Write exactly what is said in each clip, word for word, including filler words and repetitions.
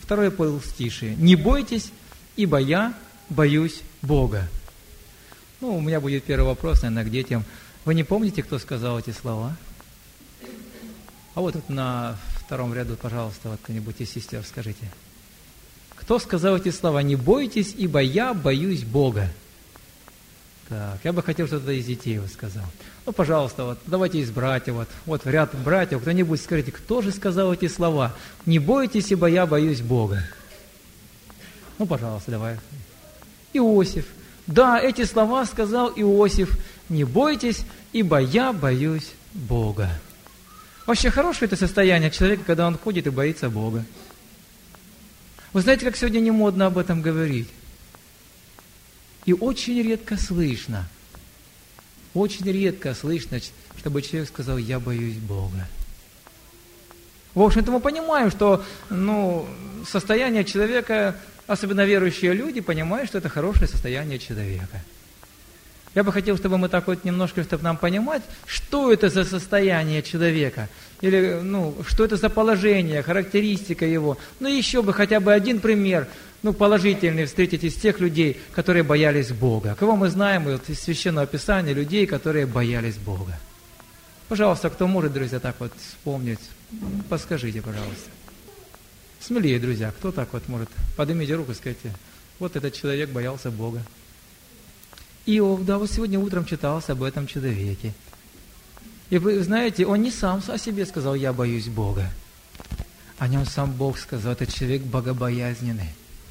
Второе полстишие. «Не бойтесь, ибо я боюсь Бога». Ну, у меня будет первый вопрос, наверное, к детям. Вы не помните, кто сказал эти слова? А вот тут на втором ряду, пожалуйста, вот кто-нибудь из сестер скажите. Кто сказал эти слова? «Не бойтесь, ибо я боюсь Бога». Так, я бы хотел, чтобы кто-то из детей вот сказал. Ну, пожалуйста, вот, давайте из братьев, вот, вот в ряд братьев, кто-нибудь скажите, кто же сказал эти слова? «Не бойтесь, ибо я боюсь Бога». Ну, пожалуйста, давай. Иосиф. Да, эти слова сказал Иосиф. «Не бойтесь, ибо я боюсь Бога». Вообще хорошее это состояние человека, когда он ходит и боится Бога. Вы знаете, как сегодня не модно об этом говорить? И очень редко слышно, очень редко слышно, чтобы человек сказал: «Я боюсь Бога». В общем-то, мы понимаем, что ну, состояние человека, особенно верующие люди, понимают, что это хорошее состояние человека. Я бы хотел, чтобы мы так вот немножко, чтобы нам понимать, что это за состояние человека, или ну, что это за положение, характеристика его. Ну, еще бы хотя бы один пример, ну, положительный встретить из тех людей, которые боялись Бога. Кого мы знаем вот, из Священного Писания, людей, которые боялись Бога. Пожалуйста, кто может, друзья, так вот вспомнить, подскажите, пожалуйста. Смелее, друзья, кто так вот может? Поднимите руку и скажите: вот этот человек боялся Бога. Иов, да, вот сегодня утром читался об этом человеке. И вы знаете, он не сам о себе сказал: «Я боюсь Бога». О нем сам Бог сказал: это человек богобоязненный.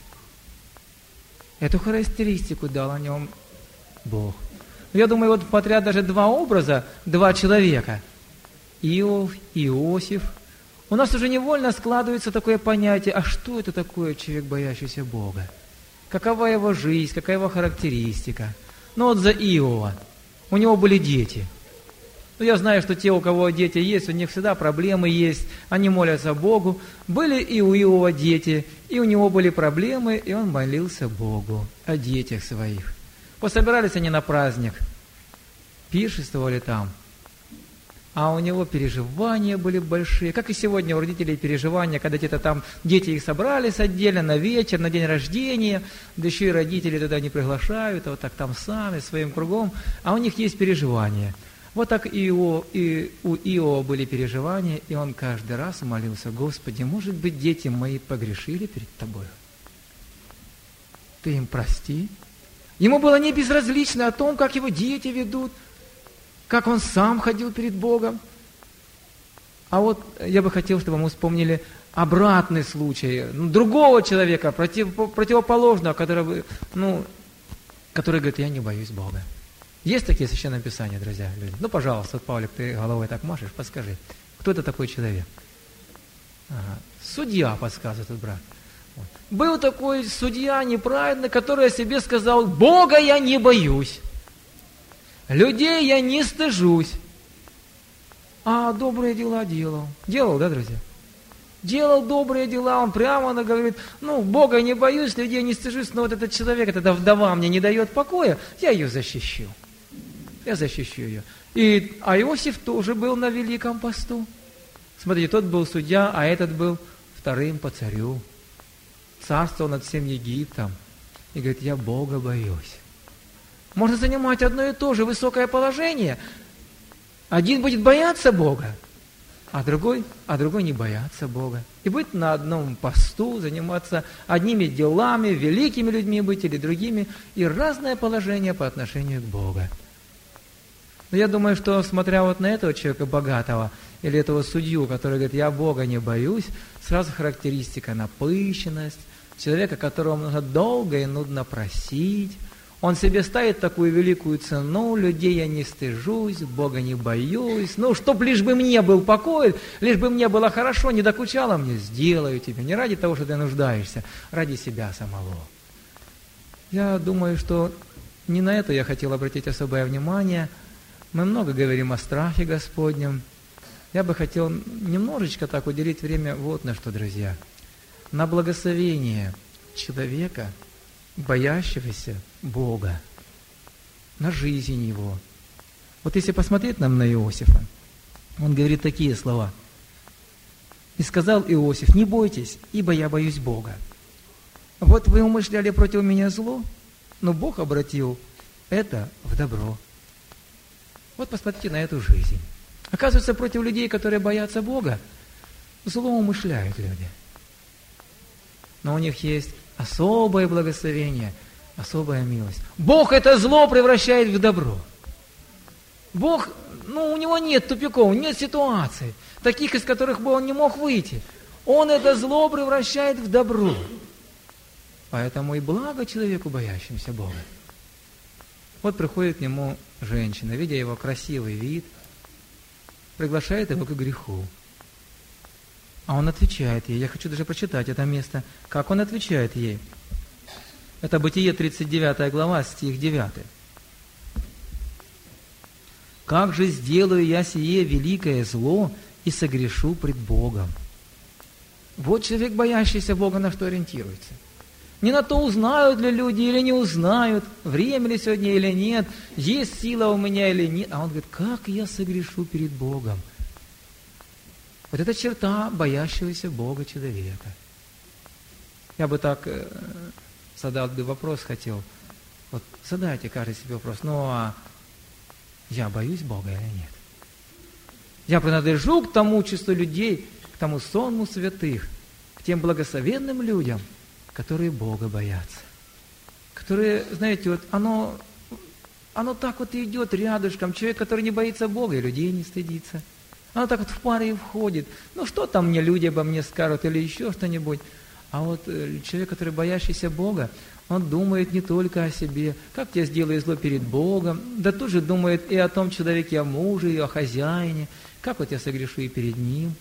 Эту характеристику дал о нем Бог. Я думаю, вот подряд даже два образа, два человека. Иов, Иосиф. У нас уже невольно складывается такое понятие: а что это такое человек, боящийся Бога? Какова его жизнь, какая его характеристика? Ну вот за Иова. У него были дети. Ну, я знаю, что те, у кого дети есть, у них всегда проблемы есть. Они молятся Богу. Были и у Иова дети, и у него были проблемы, и он молился Богу о детях своих. Пособирались они на праздник, пиршествовали там. А у него переживания были большие, как и сегодня у родителей переживания, когда где-то там дети их собрались отдельно на вечер, на день рождения, да еще и родители туда не приглашают, а вот так там сами, своим кругом, а у них есть переживания. Вот так и у, и у Иова были переживания, и он каждый раз молился: «Господи, может быть, дети мои погрешили перед Тобой? Ты им прости». Ему было не безразлично о том, как его дети ведут, как он сам ходил перед Богом. А вот я бы хотел, чтобы мы вспомнили обратный случай, ну, другого человека, против, противоположного, который, ну, который говорит: «Я не боюсь Бога». Есть такие священные писания, друзья, люди? Ну, пожалуйста, вот, Павлик, ты головой так машешь, подскажи, кто это такой человек? Ага. Судья, подсказывает этот брат. Вот. Был такой судья неправедный, который о себе сказал: «Бога я не боюсь, людей я не стыжусь, а добрые дела делал». Делал, да, друзья? Делал добрые дела, он прямо говорит: ну, Бога не боюсь, людей не стыжусь, но вот этот человек, эта вдова мне не дает покоя, я ее защищу. Я защищу ее. И, а Иосиф тоже был на великом посту. Смотрите, тот был судья, а этот был вторым по царю. Царствовал над всем Египтом. И говорит: я Бога боюсь. Можно занимать одно и то же высокое положение. Один будет бояться Бога, а другой, а другой не бояться Бога. И быть на одном посту, заниматься одними делами, великими людьми быть или другими, и разное положение по отношению к Богу. Но я думаю, что, смотря вот на этого человека богатого, или этого судью, который говорит: я Бога не боюсь, сразу характеристика: напыщенность, человека, которого нужно долго и нудно просить. Он себе ставит такую великую цену: людей я не стыжусь, Бога не боюсь. Ну, чтоб лишь бы мне был покой, лишь бы мне было хорошо, не докучало мне, сделаю тебе. Не ради того, что ты нуждаешься, ради себя самого. Я думаю, что не на это я хотел обратить особое внимание. Мы много говорим о страхе Господнем. Я бы хотел немножечко так уделить время вот на что, друзья. На благословение человека, боящегося Бога, на жизнь его. Вот если посмотреть нам на Иосифа, он говорит такие слова: И сказал Иосиф: не бойтесь, ибо я боюсь Бога. Вот вы умышляли против меня зло, но Бог обратил это в добро. Вот посмотрите на эту жизнь. Оказывается, против людей, которые боятся Бога, зло умышляют люди. Но у них есть особое благословение, особая милость. Бог это зло превращает в добро. Бог, ну, у него нет тупиков, нет ситуаций, таких, из которых бы он не мог выйти. Он это зло превращает в добро. Поэтому и благо человеку, боящемуся Бога. Вот приходит к нему женщина, видя его красивый вид, приглашает его к греху. А он отвечает ей. Я хочу даже прочитать это место. Как он отвечает ей? Это Бытие, тридцать девятая глава, стих девятый. «Как же сделаю я сие великое зло и согрешу пред Богом?» Вот человек, боящийся Бога, на что ориентируется. Не на то, узнают ли люди или не узнают, время ли сегодня или нет, есть сила у меня или нет. А он говорит: как я согрешу перед Богом? Вот это черта боящегося Бога человека. Я бы так э, задал бы вопрос, хотел. Вот задайте каждый себе вопрос: ну а я боюсь Бога или нет? Я принадлежу к тому числу людей, к тому сонму святых, к тем благословенным людям, которые Бога боятся. Которые, знаете, вот оно, оно так вот и идет рядышком. Человек, который не боится Бога, и людей не стыдится. Оно так вот в паре и входит. Ну, что там мне люди обо мне скажут или еще что-нибудь. А вот человек, который боящийся Бога, он думает не только о себе. Как я сделаю зло перед Богом? Да тут же думает и о том человеке, о муже, и о хозяине. Как вот я согрешу и перед ним?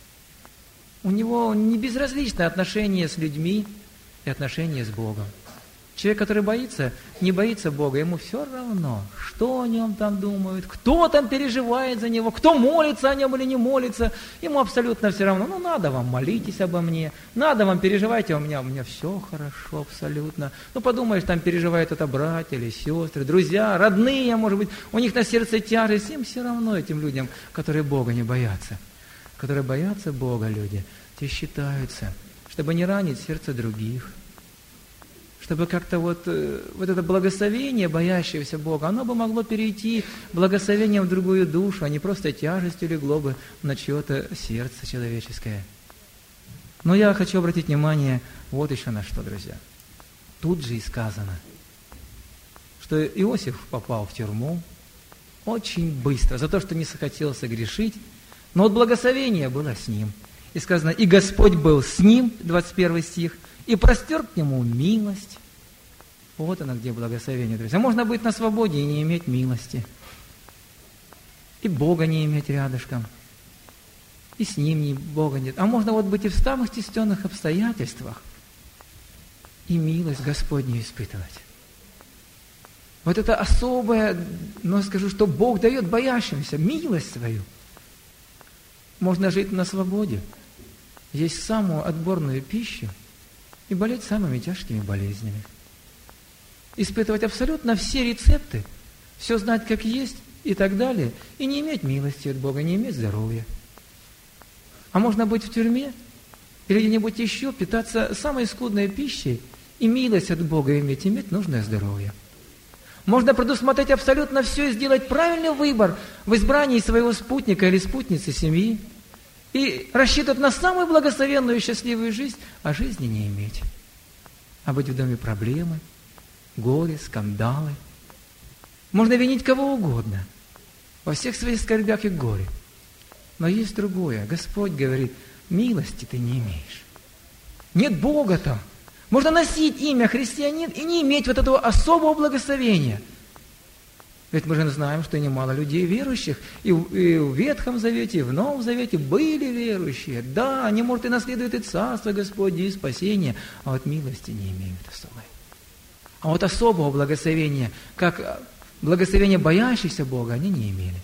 У него не безразличное отношение с людьми и отношение с Богом. Человек, который боится, не боится Бога, ему все равно, что о нем там думают, кто там переживает за него, кто молится о нем или не молится, ему абсолютно все равно. Ну, надо вам, молитесь обо мне, надо вам, переживайте, у меня, у меня все хорошо абсолютно. Ну, подумаешь, там переживают это братья или сестры, друзья, родные, может быть, у них на сердце тяжесть, им все равно, этим людям, которые Бога не боятся. Которые боятся Бога люди, те считаются, чтобы не ранить сердце других, чтобы как-то вот, вот это благословение боящегося Бога, оно бы могло перейти благословением в другую душу, а не просто тяжестью легло бы на чье-то сердце человеческое. Но я хочу обратить внимание вот еще на что, друзья. Тут же и сказано, что Иосиф попал в тюрьму очень быстро за то, что не захотел согрешить, но вот благословение было с ним. И сказано: «И Господь был с ним», двадцать первый стих, «и простер к нему милость». Вот оно где благословение, друзья. Можно быть на свободе и не иметь милости. И Бога не иметь рядышком. И с ним не, Бога нет. А можно вот быть и в самых тесных обстоятельствах и милость Господню испытывать. Вот это особое, но я скажу, что Бог дает боящимся милость свою. Можно жить на свободе, есть самую отборную пищу и болеть самыми тяжкими болезнями. Испытывать абсолютно все рецепты, все знать как есть и так далее, и не иметь милости от Бога, не иметь здоровья. А можно быть в тюрьме или где-нибудь еще, питаться самой скудной пищей и милость от Бога иметь, иметь нужное здоровье. Можно предусмотреть абсолютно все и сделать правильный выбор в избрании своего спутника или спутницы семьи и рассчитывать на самую благословенную и счастливую жизнь, а жизни не иметь. А быть в доме проблемы, горе, скандалы. Можно винить кого угодно во всех своих скорбях и горе. Но есть другое. Господь говорит: милости ты не имеешь. Нет Бога там. Можно носить имя христианин и не иметь вот этого особого благословения. Ведь мы же знаем, что немало людей верующих и в, и в Ветхом Завете, и в Новом Завете были верующие. Да, они, может, и наследуют и Царство Господне, и спасение, а вот милости не имеют особой. А вот особого благословения, как благословение боящихся Бога, они не имели.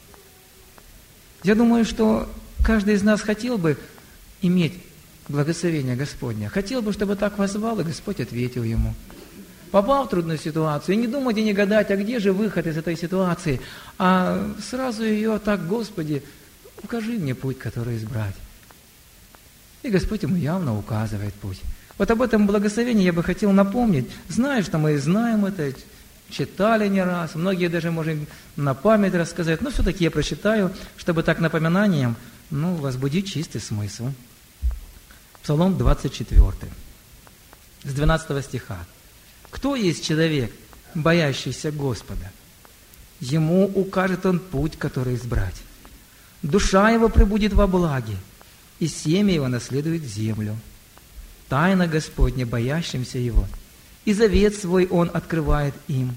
Я думаю, что каждый из нас хотел бы иметь благословение Господня. Хотел бы, чтобы так воззвал, и Господь ответил ему. Попал в трудную ситуацию, и не думать и не гадать, а где же выход из этой ситуации, а сразу ее так: Господи, укажи мне путь, который избрать. И Господь ему явно указывает путь. Вот об этом благословении я бы хотел напомнить. Знаю, что мы знаем это, читали не раз, многие даже можем на память рассказать, но все-таки я прочитаю, чтобы так напоминанием, ну, возбудить чистый смысл. Псалом двадцать четвёртый, с двенадцатого стиха. «Кто есть человек, боящийся Господа? Ему укажет Он путь, который избрать. Душа его пребудет во благе, и семя его наследует землю. Тайна Господня, боящимся Его, и завет свой Он открывает им».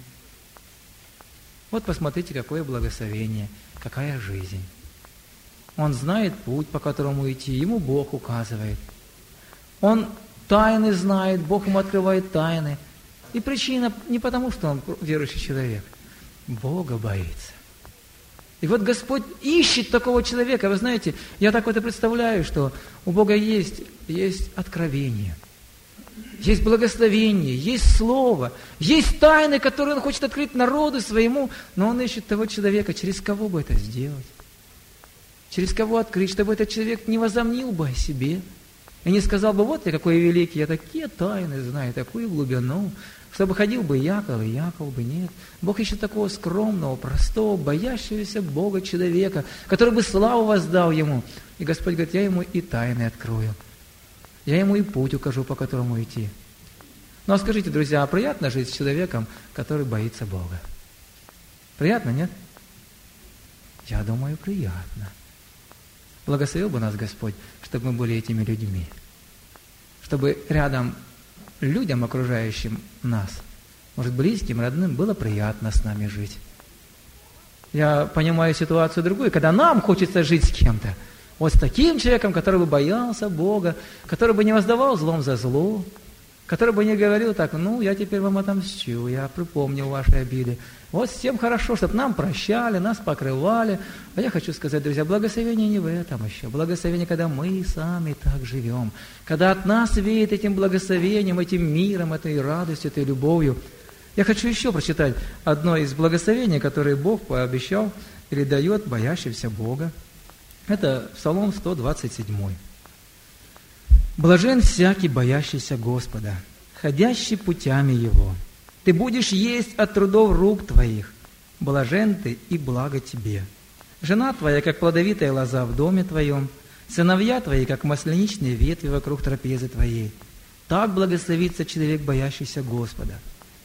Вот посмотрите, какое благословение, какая жизнь. Он знает путь, по которому идти, ему Бог указывает. Он тайны знает, Бог ему открывает тайны. И причина не потому, что он верующий человек. Бога боится. И вот Господь ищет такого человека. Вы знаете, я так вот и представляю, что у Бога есть, есть откровение, есть благословение, есть Слово, есть тайны, которые Он хочет открыть народу своему, но Он ищет того человека, через кого бы это сделать, через кого открыть, чтобы этот человек не возомнил бы о себе и не сказал бы: вот я какой великий, я такие тайны знаю, такую глубину, чтобы ходил бы Яков, и Яков бы нет. Бог ищет такого скромного, простого, боящегося Бога человека, который бы славу воздал ему. И Господь говорит: я ему и тайны открою, я ему и путь укажу, по которому идти. Ну а скажите, друзья, а приятно жить с человеком, который боится Бога? Приятно, нет? Я думаю, приятно. Благословил бы нас Господь, чтобы мы были этими людьми, чтобы рядом людям, окружающим нас, может, близким, родным, было приятно с нами жить. Я понимаю ситуацию другую, когда нам хочется жить с кем-то. Вот с таким человеком, который бы боялся Бога, который бы не воздавал злом за зло, который бы не говорил так: ну, я теперь вам отомщу, я припомнил ваши обиды. Вот всем хорошо, чтобы нам прощали, нас покрывали. А я хочу сказать, друзья, благословение не в этом еще. Благословение, когда мы сами так живем. Когда от нас веет этим благословением, этим миром, этой радостью, этой любовью. Я хочу еще прочитать одно из благословений, которые Бог пообещал или дает боящимся Бога. Это Псалом сто двадцать семь. «Блажен всякий, боящийся Господа, ходящий путями Его. Ты будешь есть от трудов рук твоих. Блажен ты, и благо тебе. Жена твоя, как плодовитая лоза в доме твоем, сыновья твои, как масляничные ветви вокруг трапезы твоей. Так благословится человек, боящийся Господа.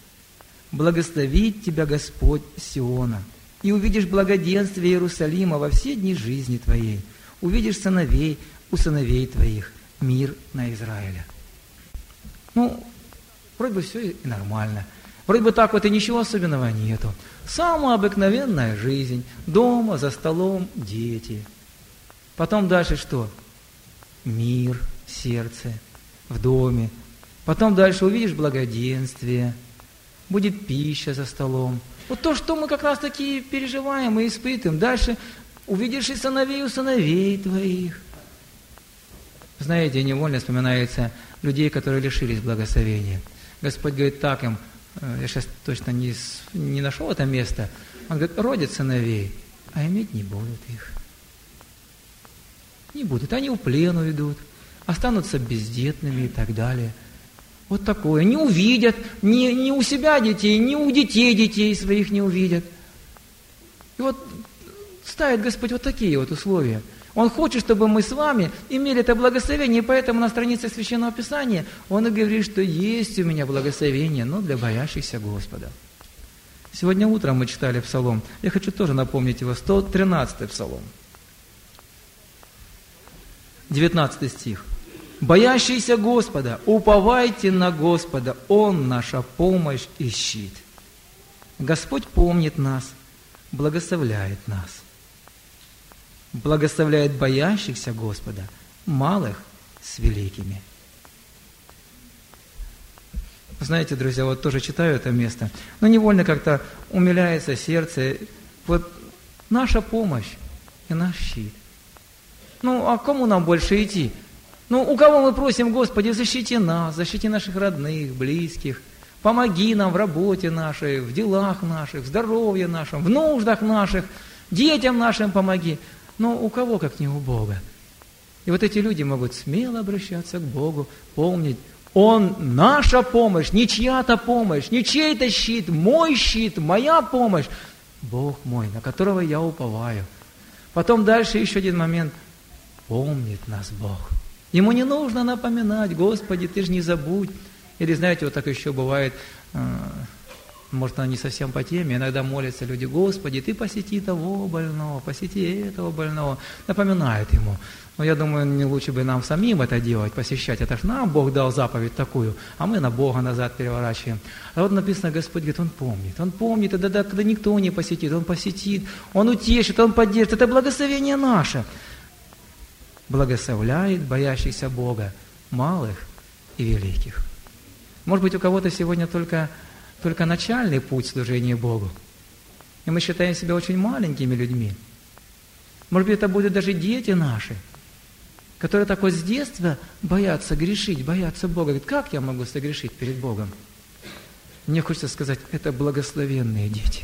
Благословит тебя Господь Сиона, и увидишь благоденствие Иерусалима во все дни жизни твоей. Увидишь сыновей у сыновей твоих, мир на Израиля». Ну, вроде бы все и нормально. Вроде бы так вот и ничего особенного нету. Самая обыкновенная жизнь. Дома, за столом, дети. Потом дальше что? Мир в сердце, в доме. Потом дальше увидишь благоденствие. Будет пища за столом. Вот то, что мы как раз таки переживаем и испытываем. Дальше увидишь и сыновей у сыновей твоих. Знаете, невольно вспоминается людей, которые лишились благословения. Господь говорит так им, я сейчас точно не, не нашел это место, Он говорит: родят сыновей, а иметь не будут их. Не будут. Они в плен уйдут, останутся бездетными и так далее. Вот такое. Не увидят, ни, ни у себя детей, ни у детей детей своих не увидят. И вот ставит Господь вот такие вот условия. Он хочет, чтобы мы с вами имели это благословение, и поэтому на странице Священного Писания Он и говорит, что есть у меня благословение, но для боящихся Господа. Сегодня утром мы читали Псалом, я хочу тоже напомнить его, сто тринадцатый Псалом, девятнадцатый стих. «Боящиеся Господа, уповайте на Господа, Он наша помощь и щит». Господь помнит нас, благословляет нас. Благословляет боящихся Господа, малых с великими. Знаете, друзья, вот тоже читаю это место, но невольно как-то умиляется сердце. Вот наша помощь и наш щит. Ну, а кому нам больше идти? Ну, у кого мы просим: Господи, защити нас, защити наших родных, близких, помоги нам в работе нашей, в делах наших, в здоровье нашем, в нуждах наших, детям нашим помоги. Но у кого, как не у Бога? И вот эти люди могут смело обращаться к Богу, помнить, Он наша помощь, не чья-то помощь, не чей-то щит, мой щит, моя помощь. Бог мой, на которого я уповаю. Потом дальше еще один момент. Помнит нас Бог. Ему не нужно напоминать: Господи, Ты же не забудь. Или, знаете, вот так еще бывает, может, она не совсем по теме, иногда молятся люди: Господи, Ты посети того больного, посети этого больного. Напоминает ему. Но я думаю, не лучше бы нам самим это делать, посещать. Это ж нам Бог дал заповедь такую, а мы на Бога назад переворачиваем. А вот написано, Господь говорит, Он помнит. Он помнит, и тогда, когда никто не посетит, Он посетит, Он утешит, Он поддержит. Это благословение наше. Благословляет боящихся Бога, малых и великих. Может быть, у кого-то сегодня только, только начальный путь служения Богу. И мы считаем себя очень маленькими людьми. Может быть, это будут даже дети наши, которые так вот с детства боятся грешить, боятся Бога. Говорят, как я могу согрешить перед Богом? Мне хочется сказать, это благословенные дети.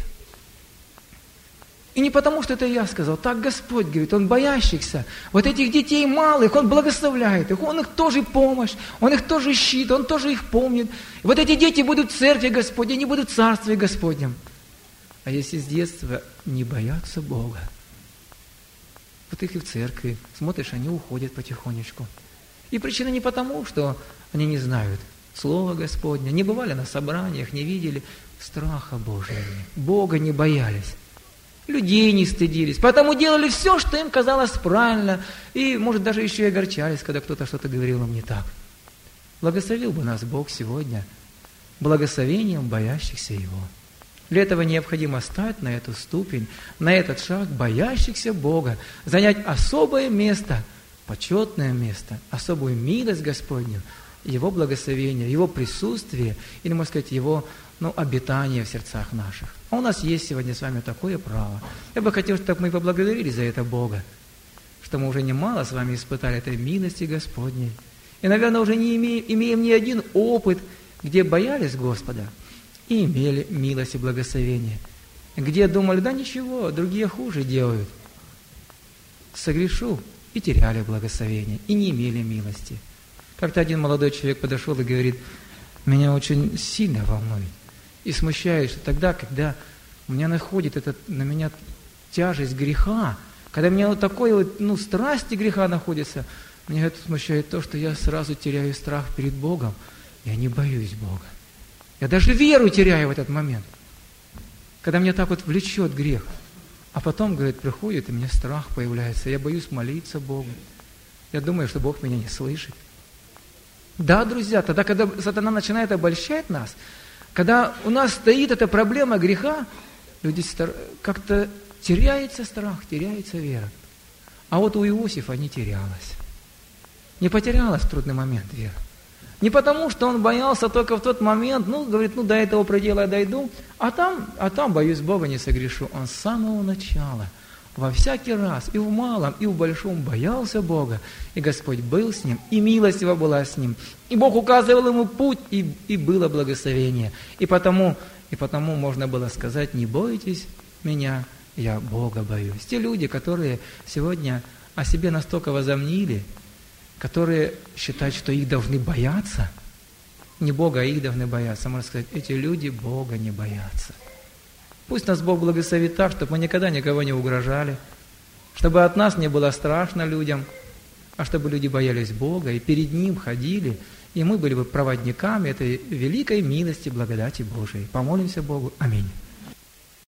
И не потому, что это я сказал, так Господь говорит, Он боящихся, вот этих детей малых, Он благословляет их, Он их тоже помощь, Он их тоже щит, Он тоже их помнит. И вот эти дети будут в церкви Господней, они будут в Царстве Господнем. А если с детства не боятся Бога, вот их и в церкви, смотришь, они уходят потихонечку. И причина не потому, что они не знают Слова Господня, не бывали на собраниях, не видели страха Божьего, Бога не боялись. Людей не стыдились, поэтому делали все, что им казалось правильно, и, может, даже еще и огорчались, когда кто-то что-то говорил им не так. Благословил бы нас Бог сегодня благословением боящихся Его. Для этого необходимо стать на эту ступень, на этот шаг боящихся Бога, занять особое место, почетное место, особую милость Господню, Его благословение, Его присутствие, или, можно сказать, Его ну, обитание в сердцах наших. А у нас есть сегодня с вами такое право. Я бы хотел, чтобы мы поблагодарили за это Бога, что мы уже немало с вами испытали этой милости Господней. И, наверное, уже не имеем, имеем ни один опыт, где боялись Господа и имели милость и благословение. Где думали, да ничего, другие хуже делают. Согрешу и теряли благословение, и не имели милости. Как-то один молодой человек подошел и говорит, меня очень сильно волнует и смущает, что тогда, когда у меня находит этот, на меня тяжесть греха, когда у меня вот такой вот, ну, страсти греха находится, меня это смущает то, что я сразу теряю страх перед Богом, я не боюсь Бога. Я даже веру теряю в этот момент, когда меня так вот влечет грех. А потом, говорит, приходит, и у меня страх появляется, я боюсь молиться Богу. Я думаю, что Бог меня не слышит. Да, друзья, тогда, когда сатана начинает обольщать нас, когда у нас стоит эта проблема греха, люди как-то теряется страх, теряется вера. А вот у Иосифа не терялась. Не потерялась в трудный момент вера. Не потому, что он боялся только в тот момент, ну, говорит, ну, до этого предела я дойду, а там, а там боюсь Бога, не согрешу. Он с самого начала, во всякий раз, и в малом, и в большом боялся Бога, и Господь был с ним, и милость Его была с ним, и Бог указывал ему путь, и, и было благословение. И потому, и потому можно было сказать, не бойтесь меня, я Бога боюсь. Те люди, которые сегодня о себе настолько возомнили, которые считают, что их должны бояться, не Бога, а их должны бояться, можно сказать, эти люди Бога не боятся. Пусть нас Бог благословит так, чтобы мы никогда никого не угрожали, чтобы от нас не было страшно людям, а чтобы люди боялись Бога и перед Ним ходили, и мы были бы проводниками этой великой милости, благодати Божией. Помолимся Богу. Аминь.